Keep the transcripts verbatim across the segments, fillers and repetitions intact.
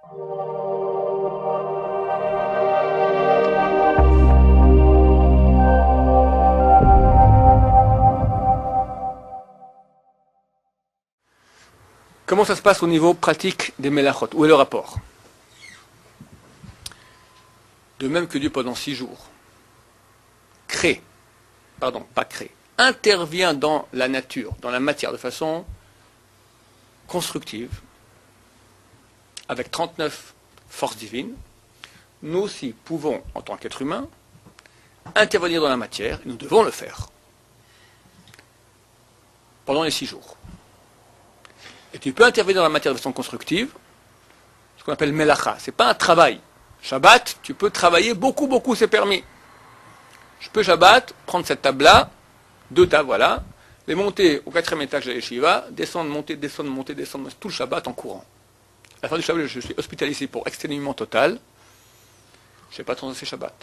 Comment ça se passe au niveau pratique des Melachot? Où est le rapport? De même que Dieu, pendant six jours, crée, pardon, pas crée, intervient dans la nature, dans la matière, de façon constructive, avec trente-neuf forces divines, nous aussi pouvons, en tant qu'être humain, intervenir dans la matière, et nous devons le faire, pendant les six jours. Et tu peux intervenir dans la matière de façon constructive, ce qu'on appelle melacha. Ce n'est pas un travail. Shabbat, tu peux travailler beaucoup, beaucoup, c'est permis. Je peux Shabbat, prendre cette table-là, deux tables, voilà, les monter au quatrième étage de la yeshiva, descendre, monter, descendre, monter, descendre, tout le Shabbat en courant. À la fin du Shabbat, je suis hospitalisé pour exténuement total. Je ne sais pas transgresser Shabbat.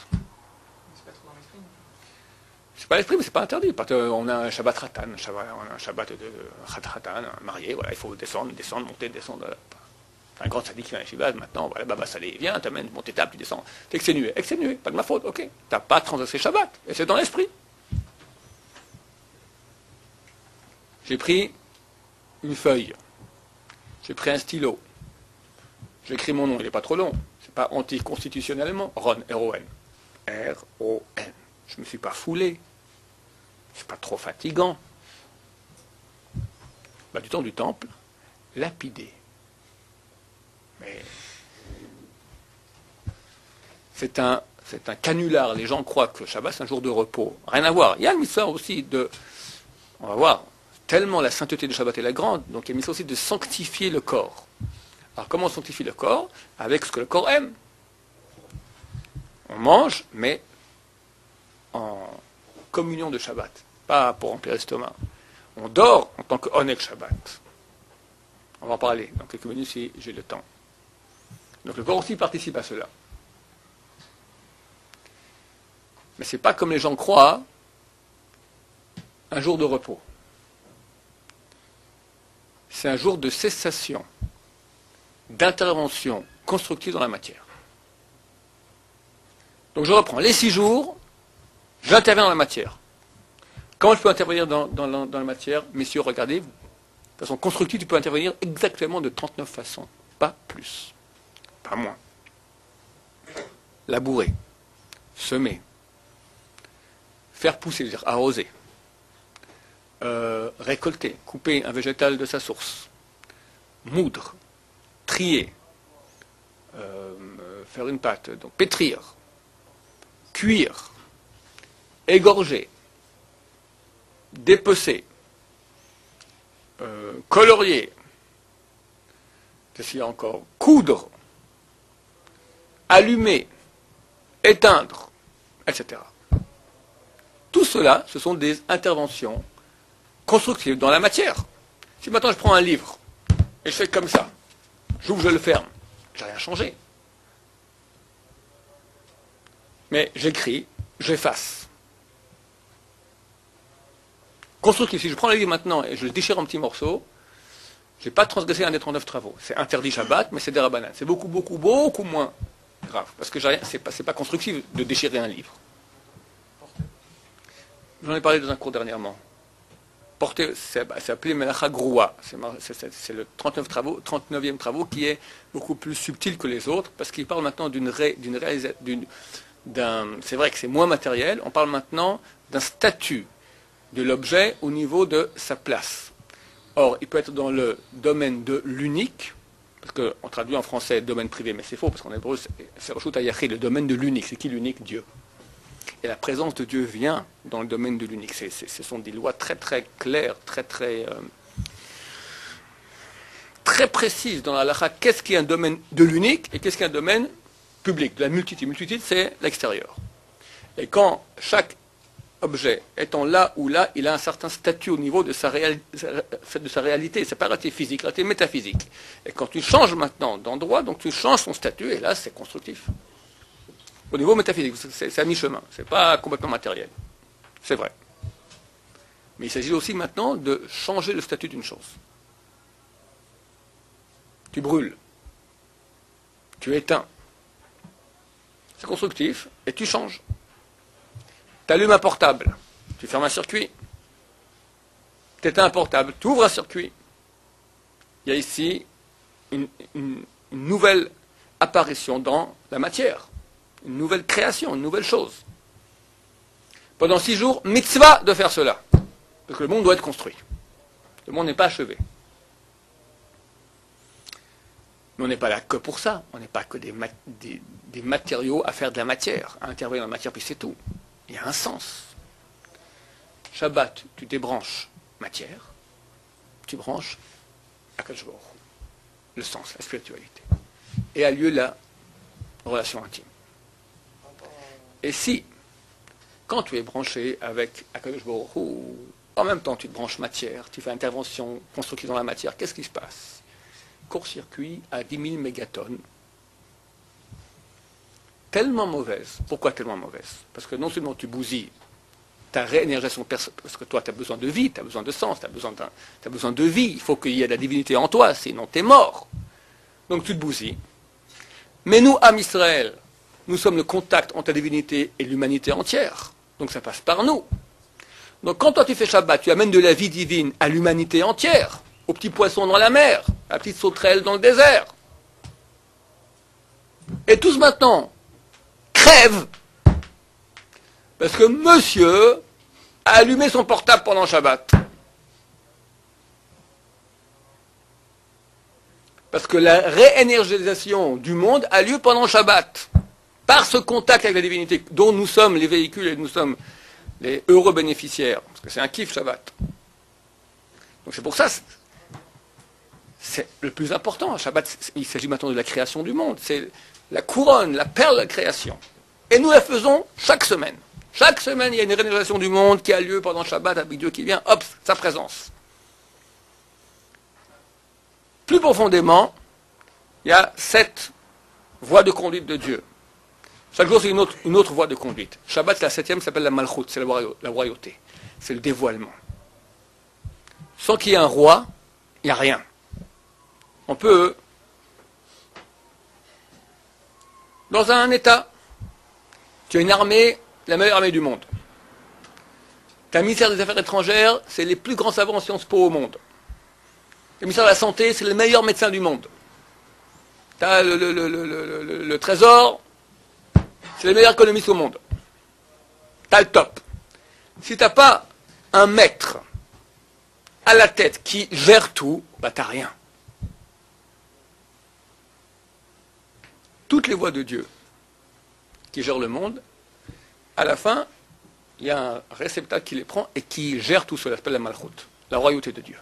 C'est pas l'esprit, mais c'est pas interdit. Parce qu'on a un Shabbat Ratan, un Shabbat, on a un Shabbat de Ratan, un marié, voilà, il faut descendre, descendre, monter, descendre. Un grand sadique qui vient à Yeshiva, maintenant, voilà, Baba Salé, viens, t'amènes, monte tes tables, tu descends. T'es exténué, exténué, pas de ma faute, ok. T'as pas transgressé Shabbat, et c'est dans l'esprit. J'ai pris une feuille, j'ai pris un stylo, j'écris mon nom, il n'est pas trop long, c'est pas anticonstitutionnellement, Ron, R O N. R O N. Je ne me suis pas foulé. C'est pas trop fatigant. Bah, du temps du temple, lapidé. Mais c'est un, c'est un canular. Les gens croient que Shabbat c'est un jour de repos. Rien à voir. Il y a le mitzvah aussi de, on va voir, tellement la sainteté de Shabbat est la grande, donc il y a le mitzvah aussi de sanctifier le corps. Alors comment on sanctifie le corps? Avec ce que le corps aime. On mange, mais en communion de Shabbat, pas pour remplir l'estomac. On dort en tant que Oneg Shabbat. On va en parler dans quelques minutes si j'ai le temps. Donc le corps aussi participe à cela. Mais ce n'est pas comme les gens croient, un jour de repos. C'est un jour de cessation, d'intervention constructive dans la matière. Donc je reprends. Les six jours, j'interviens dans la matière. Comment je peux intervenir dans, dans, la, dans la matière? Messieurs, regardez, de façon constructive, tu peux intervenir exactement de trente-neuf façons, pas plus, pas moins. Labourer, semer, faire pousser, c'est-à-dire arroser, euh, récolter, couper un végétal de sa source, moudre, trier, euh, faire une pâte, donc pétrir, cuire, égorger, dépecer, euh, colorier, qu'est-ce qu'il y a encore, coudre, allumer, éteindre, et cetera. Tout cela, ce sont des interventions constructives dans la matière. Si maintenant je prends un livre et je fais comme ça, j'ouvre, je le ferme, j'ai rien changé. Mais j'écris, j'efface. Constructif, si je prends le livre maintenant et je le déchire en petits morceaux, je n'ai pas transgressé un des trente-neuf travaux. C'est interdit Shabbat, mais c'est des Rabbanan. C'est beaucoup, beaucoup, beaucoup moins grave. Parce que ce n'est pas, pas constructif de déchirer un livre. J'en ai parlé dans un cours dernièrement. Porter, c'est appelé Melacha Groua. C'est le trente-neuf travaux, trente-neuvième travaux qui est beaucoup plus subtil que les autres, parce qu'il parle maintenant d'une ré, d'une réalisation. C'est vrai que c'est moins matériel. On parle maintenant d'un statut de l'objet au niveau de sa place. Or, il peut être dans le domaine de l'unique, parce qu'on traduit en français domaine privé, mais c'est faux, parce qu'en hébreu, c'est le domaine de l'unique. C'est qui l'unique? Dieu. Et la présence de Dieu vient dans le domaine de l'unique. Ce sont des lois très très claires, très très, euh, très précises dans la halakha. Qu'est-ce qui est un domaine de l'unique et qu'est-ce qui est un domaine public, de la multitude? Multitude, c'est l'extérieur. Et quand chaque objet étant là ou là, il a un certain statut au niveau de sa, réal, de sa réalité. C'est pas la réalité physique, la réalité métaphysique. Et quand tu changes maintenant d'endroit, donc tu changes son statut, et là, c'est constructif. Au niveau métaphysique, c'est à mi-chemin. C'est pas complètement matériel. C'est vrai. Mais il s'agit aussi maintenant de changer le statut d'une chose. Tu brûles. tu éteins. C'est constructif, et tu changes. Tu allumes un portable, tu fermes un circuit. Tu éteins un portable, tu ouvres un circuit. Il y a ici une, une, une nouvelle apparition dans la matière, une nouvelle création, une nouvelle chose. Pendant six jours, mitzvah de faire cela, parce que le monde doit être construit. Le monde n'est pas achevé. Mais on n'est pas là que pour ça. On n'est pas que des, mat des, des matériaux à faire de la matière, à intervenir dans la matière, puis c'est tout. Il y a un sens. Shabbat, tu débranches matière, tu branches Akadosh Baruch Hu, le sens, la spiritualité. Et a lieu la relation intime. Et si, quand tu es branché avec Akadosh Baruch Hu, en même temps tu te branches matière, tu fais intervention constructive dans la matière, qu'est-ce qui se passe? Court-circuit à dix mille mégatonnes. Tellement mauvaise. Pourquoi tellement mauvaise? Parce que non seulement tu bousilles ta réénergisation, parce que toi tu as besoin de vie, tu as besoin de sens, tu as besoin, as besoin de vie, il faut qu'il y ait de la divinité en toi, sinon tu es mort. Donc tu te bousilles. Mais nous, Am Israël, nous sommes le contact entre la divinité et l'humanité entière. Donc ça passe par nous. Donc quand toi tu fais Shabbat, tu amènes de la vie divine à l'humanité entière, aux petits poissons dans la mer, à la petite sauterelle dans le désert. Et tous maintenant crèvent parce que monsieur a allumé son portable pendant Shabbat. Parce que la réénergisation du monde a lieu pendant Shabbat. Par ce contact avec la divinité, dont nous sommes les véhicules et nous sommes les heureux bénéficiaires. Parce que c'est un kiff Shabbat. Donc c'est pour ça, c'est le plus important. Shabbat, il s'agit maintenant de la création du monde. C'est la couronne, la perle de la création. Et nous la faisons chaque semaine. Chaque semaine, il y a une réalisation du monde qui a lieu pendant Shabbat avec Dieu qui vient, hop, sa présence. Plus profondément, il y a sept voies de conduite de Dieu. Chaque jour, c'est une autre, une autre voie de conduite. Shabbat, la septième, s'appelle la Malchut, c'est la royauté. C'est le dévoilement. Sans qu'il y ait un roi, il n'y a rien. On peut, dans un État, tu as une armée, la meilleure armée du monde. Tu as un ministère des Affaires étrangères, c'est les plus grands savants en Sciences Po au monde. Le ministère de la Santé, c'est les meilleurs médecins du monde. Tu as le, le, le, le, le, le Trésor, c'est les meilleurs économistes au monde. Tu as le top. Si tu n'as pas un maître à la tête qui gère tout, bah tu n'as rien. Toutes les voies de Dieu qui gèrent le monde, à la fin, il y a un réceptacle qui les prend et qui gère tout cela, ça s'appelle la Malchut, la royauté de Dieu.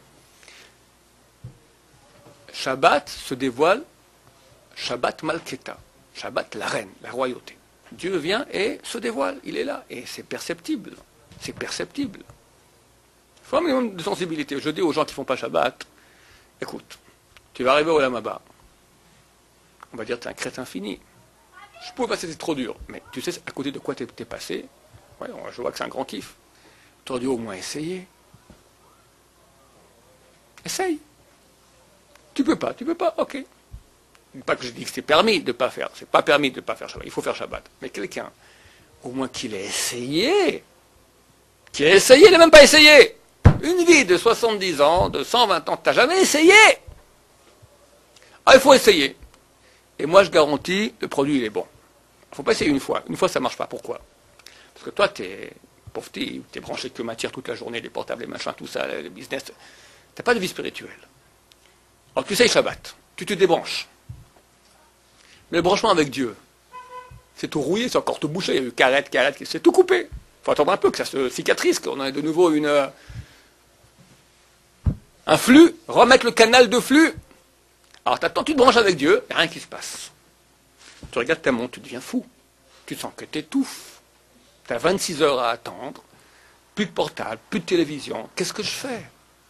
Shabbat se dévoile, Shabbat Malketa, Shabbat la reine, la royauté. Dieu vient et se dévoile, il est là, et c'est perceptible, c'est perceptible. Il faut un minimum de sensibilité. Je dis aux gens qui ne font pas Shabbat, écoute, tu vas arriver au Olam Haba, on va dire que tu es un crétin fini. Je pouvais passer, c'est trop dur, mais tu sais à côté de quoi tu es passé. Ouais, je vois que c'est un grand kiff. Tu aurais dû au moins essayer. Essaye. Tu peux pas, tu peux pas, ok. Pas que je dis que c'est permis de ne pas faire, c'est pas permis de ne pas faire Shabbat, il faut faire Shabbat. Mais quelqu'un, au moins qu'il ait essayé, qu'il ait essayé, il n'a même pas essayé. Une vie de soixante-dix ans, de cent vingt ans, tu n'as jamais essayé. Ah, il faut essayer. Et moi, je garantis, le produit, il est bon. Il ne faut pas essayer une fois. Une fois, ça ne marche pas. Pourquoi? Parce que toi, tu es pauvre, tu es branché que matière toute la journée, les portables, les machins, tout ça, le business. Tu n'as pas de vie spirituelle. Alors, tu sais Shabbat. Tu te débranches. Mais le branchement avec Dieu, c'est tout rouillé, c'est encore tout bouché. Il y a eu carrette, carrette, c'est tout coupé. Il faut attendre un peu que ça se cicatrise, qu'on ait de nouveau une, un flux, remettre le canal de flux. Alors, t'attends, tu te branches avec Dieu, il n'y a rien qui se passe. Tu regardes ta montre, tu deviens fou. Tu sens que tu étouffes. Tu as vingt-six heures à attendre, plus de portable, plus de télévision. Qu'est-ce que je fais?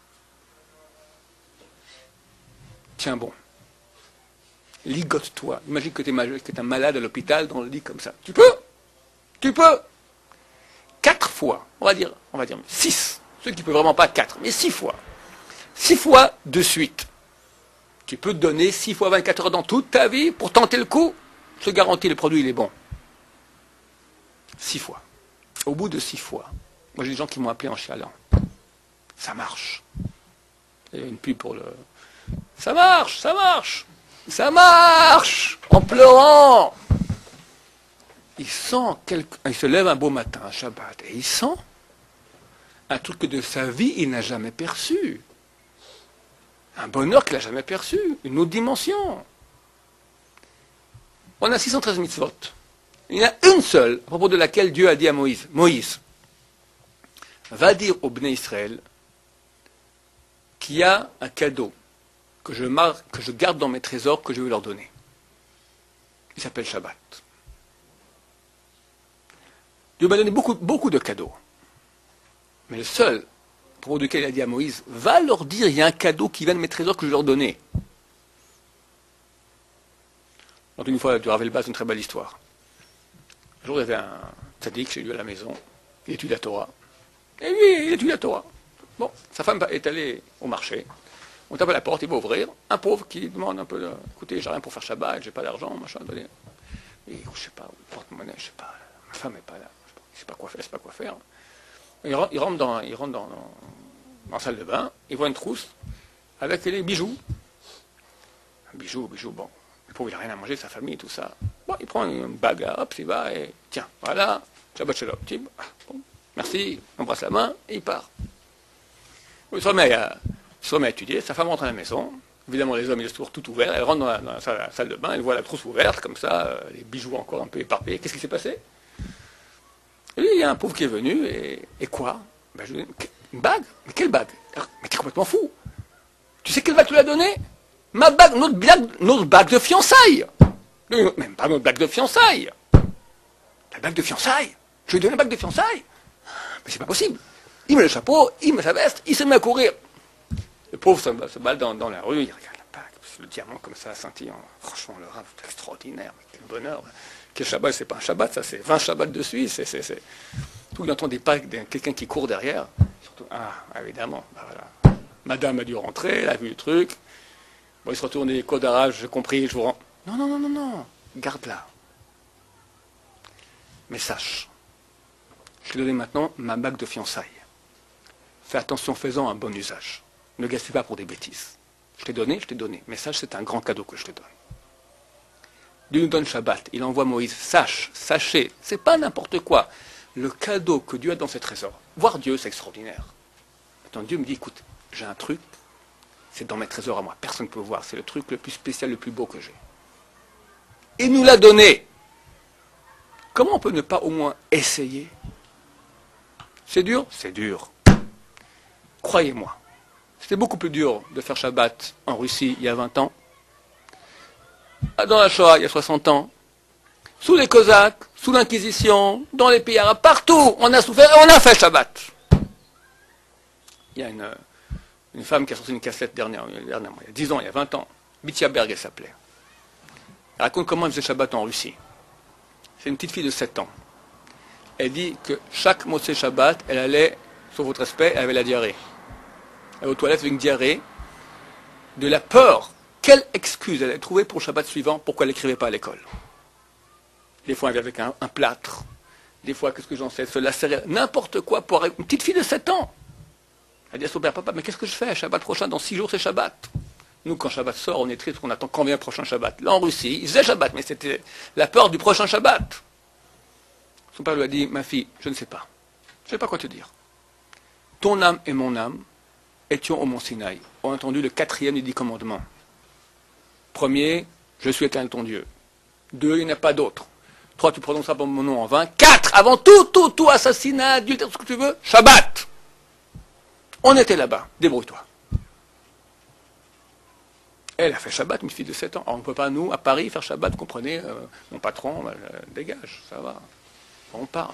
Tiens bon. Ligote-toi. Imagine que tu es un malade à l'hôpital dans le lit comme ça. Tu peux? Tu peux? Quatre fois, on va dire, on va dire six. Ceux qui ne peuvent vraiment pas quatre, mais six fois. Six fois de suite. Tu peux te donner six fois vingt-quatre heures dans toute ta vie pour tenter le coup. Je te garantis, le produit, il est bon. Six fois. Au bout de six fois, moi j'ai des gens qui m'ont appelé en chialant. Ça marche. Il y a une pub pour le... Ça marche, ça marche, ça marche, en pleurant. Il sent, quelque... il se lève un beau matin, un Shabbat, et il sent un truc que de sa vie, il n'a jamais perçu. Un bonheur qu'il n'a jamais perçu, une autre dimension. On a six cent treize mitzvot. Il y en a une seule, à propos de laquelle Dieu a dit à Moïse, Moïse, va dire au Bnei Israël qu'il y a un cadeau que je, marque, que je garde dans mes trésors, que je vais leur donner. Il s'appelle Shabbat. Dieu m'a donné beaucoup, beaucoup de cadeaux. Mais le seul, à propos duquel il a dit à Moïse, va leur dire, il y a un cadeau qui vient de mes trésors que je vais leur donner. Donc une fois, du Rav Bas, une très belle histoire. Un jour, il y avait un tzaddik chez lui à la maison, il étudie la Torah. Et lui, il étudie la Torah. Bon, sa femme est allée au marché. On tape à la porte, il va ouvrir. Un pauvre qui demande un peu, de, écoutez, j'ai rien pour faire Shabbat, j'ai pas d'argent, machin, donnez. Et je sais pas, porte-monnaie, je sais pas, ma femme n'est pas là, je sais pas quoi faire, je sais pas quoi faire. Il rentre, il rentre, dans, il rentre dans, dans, dans la salle de bain, il voit une trousse avec les bijoux. Un bijou, bijou, bon. Le pauvre, il n'a rien à manger, sa famille, tout ça. Bon, il prend une bague, hop, il va, et tiens, voilà, Shabbat Shalom. Bon, merci, on embrasse la main, et il part. Il se remet à, il se remet à étudier, sa femme rentre à la maison. Évidemment, les hommes, ils laissent toujours tout ouvert. Elle rentre dans la, dans la, salle, la salle de bain, elle voit la trousse ouverte, comme ça, euh, les bijoux encore un peu éparpillés. Qu'est-ce qui s'est passé? Et lui, il y a un pauvre qui est venu, et, et quoi? Ben, je lui dis, une bague? Mais quelle bague? Mais t'es complètement fou. Tu sais quelle bague tu lui as donnée? Ma bague, notre bague, notre bague de fiançailles. Même pas notre bague de fiançailles. La bague de fiançailles? Je lui ai donné la bague de fiançailles? Mais c'est pas possible. Il met le chapeau, il met sa veste, il se met à courir. Le pauvre se, se balade dans, dans la rue, il regarde la bague, le diamant comme ça scintillant. Franchement, le rave, c'est extraordinaire, mais quel bonheur. Quel Shabbat, c'est pas un Shabbat, ça c'est vingt Shabbats de suite. C'est, c'est, c'est... Tout il entend des pas, quelqu'un qui court derrière. Surtout, ah, évidemment, bah voilà. Madame a dû rentrer, elle a vu le truc. Bon, il se retourne, les codes d'arrache, j'ai compris, je vous rends. Non, non, non, non, non, garde-la. Mais sache, je vais donner maintenant ma bague de fiançailles. Fais attention, faisant un bon usage. Ne gaspille pas pour des bêtises. Je t'ai donné, je t'ai donné. Mais sache, c'est un grand cadeau que je te donne. Dieu nous donne Shabbat. Il envoie Moïse. Sache, sachez, c'est pas n'importe quoi. Le cadeau que Dieu a dans ses trésors. Voir Dieu, c'est extraordinaire. Maintenant, Dieu me dit, écoute, j'ai un truc, c'est dans mes trésors à moi. Personne ne peut voir. C'est le truc le plus spécial, le plus beau que j'ai. Il nous l'a donné. Comment on peut ne pas au moins essayer? C'est dur? C'est dur. Croyez-moi. C'était beaucoup plus dur de faire Shabbat en Russie il y a vingt ans, dans la Shoah il y a soixante ans, sous les Cosaques, sous l'Inquisition, dans les pays arabes, partout, on a souffert et on a fait Shabbat. Il y a une, une femme qui a sorti une cassette dernièrement, dernièrement, il y a dix ans, il y a vingt ans, Bitya Berg, elle s'appelait. Elle raconte comment elle faisait Shabbat en Russie. C'est une petite fille de sept ans. Elle dit que chaque Motsé Shabbat, elle allait, sauf votre respect, elle avait la diarrhée. Elle allait aux toilettes avec une diarrhée, de la peur. Quelle excuse elle a trouvée pour le Shabbat suivant, pourquoi elle n'écrivait pas à l'école? Des fois, elle vient avec un, un plâtre. Des fois, qu'est-ce que j'en sais, se lacérer, n'importe quoi pour une petite fille de sept ans. Elle dit à son père, papa, mais qu'est-ce que je fais? Shabbat prochain, dans six jours, c'est Shabbat. Nous, quand Shabbat sort, on est triste, on attend quand vient le prochain Shabbat. Là, en Russie, ils faisaient Shabbat, mais c'était la peur du prochain Shabbat. Son père lui a dit, ma fille, je ne sais pas. Je ne sais pas quoi te dire. Ton âme et mon âme étions au mont Sinaï, ont entendu le quatrième des dix commandements. Premier, je suis éternel ton Dieu. Deux, il n'y en a pas d'autre. Trois, tu prononceras pas mon nom en vain. Quatre, avant tout, tout, tout, assassinat, adultère, tout ce que tu veux, Shabbat. On était là-bas, débrouille-toi. Elle a fait Shabbat, une fille de sept ans. Alors on ne peut pas, nous, à Paris, faire Shabbat, vous comprenez, euh, mon patron, euh, dégage, ça va. On parle.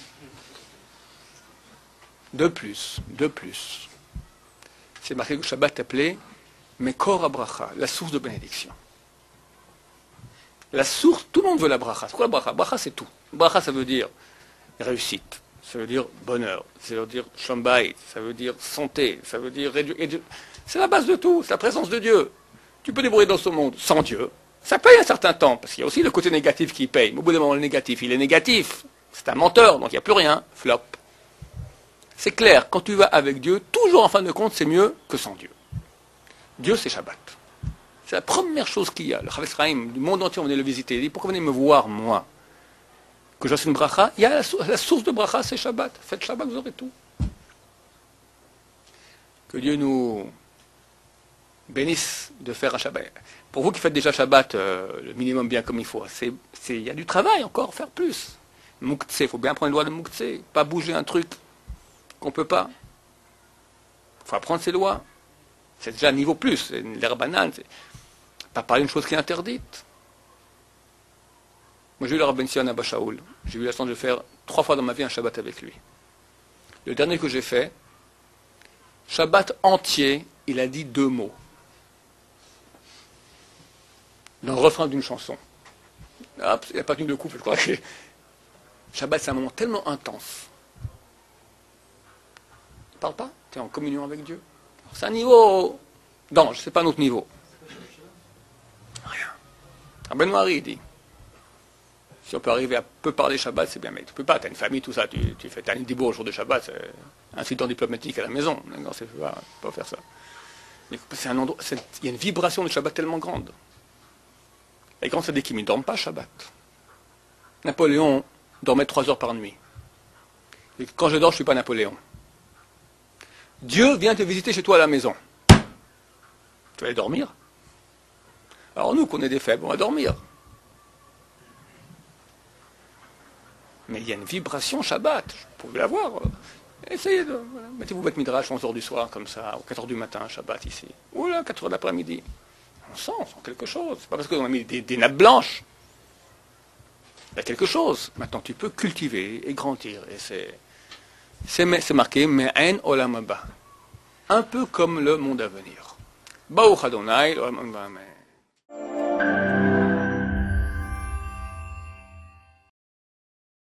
De plus, de plus. C'est marqué que le Shabbat appelé Mekor HaBracha, la source de bénédiction. La source, tout le monde veut la bracha. C'est quoi la bracha? Bracha, c'est tout. Bracha, ça veut dire réussite, ça veut dire bonheur, ça veut dire shalom bayit, ça veut dire santé, ça veut dire réduire. C'est la base de tout, c'est la présence de Dieu. Tu peux débrouiller dans ce monde sans Dieu. Ça paye un certain temps, parce qu'il y a aussi le côté négatif qui paye. Mais au bout d'un moment, le négatif, il est négatif. C'est un menteur, donc il n'y a plus rien. Flop. C'est clair, quand tu vas avec Dieu, toujours en fin de compte, c'est mieux que sans Dieu. Dieu, c'est Shabbat. C'est la première chose qu'il y a. Le Chavetz Chaim, du monde entier, on venait le visiter. Il dit, pourquoi venez me voir, moi? Que je fasse une bracha? Il y a la, la source de bracha, c'est Shabbat. Faites Shabbat, vous aurez tout. Que Dieu nous bénisse de faire un Shabbat. Pour vous qui faites déjà Shabbat, euh, le minimum bien comme il faut, c'est, c'est, il y a du travail encore, faire plus. Mouktsé, il faut bien prendre le loi de Mouktsé, pas bouger un truc qu'on ne peut pas. Il faut apprendre ses lois. C'est déjà un niveau plus, c'est l'herbe banane, c'est pas parler d'une chose qui est interdite. Moi j'ai eu le Rabbi Sion Abba Shaul, j'ai eu la chance de faire trois fois dans ma vie un Shabbat avec lui. Le dernier que j'ai fait, Shabbat entier, il a dit deux mots. Dans le refrain d'une chanson. Hop, il n'a pas tenu de couple, je crois que Shabbat c'est un moment tellement intense. Tu ne parles pas, tu es en communion avec Dieu. C'est un niveau d'ange, c'est pas un autre niveau. Rien. Rabbi Noari dit, si on peut arriver à peu parler Shabbat, c'est bien, mais tu peux pas, tu as une famille, tout ça, tu, tu fais un dibour au jour de Shabbat, c'est un incident diplomatique à la maison. Non, c'est pas, pas faire ça. Mais c'est un endroit, c'est, il y a une vibration de Shabbat tellement grande. Et quand c'est des qui ne dorment pas Shabbat. Napoléon dormait trois heures par nuit. Et quand je dors, je ne suis pas Napoléon. Dieu vient te visiter chez toi à la maison. Tu vas aller dormir? Alors nous, qu'on est des faibles, on va dormir. Mais il y a une vibration Shabbat. Vous pouvez la voir. Essayez de... Voilà. Mettez-vous votre midrash onze heures du soir, comme ça, ou quatre heures du matin, Shabbat ici. Ou là, quatre heures de l'après-midi. On sent, on sent quelque chose. C'est pas parce qu'on a mis des, des nappes blanches. Il y a quelque chose. Maintenant, tu peux cultiver et grandir. Et c'est... C'est, c'est marqué, Me'en olam haba. Un peu comme le monde à venir. Baruch Adonai, olam haba.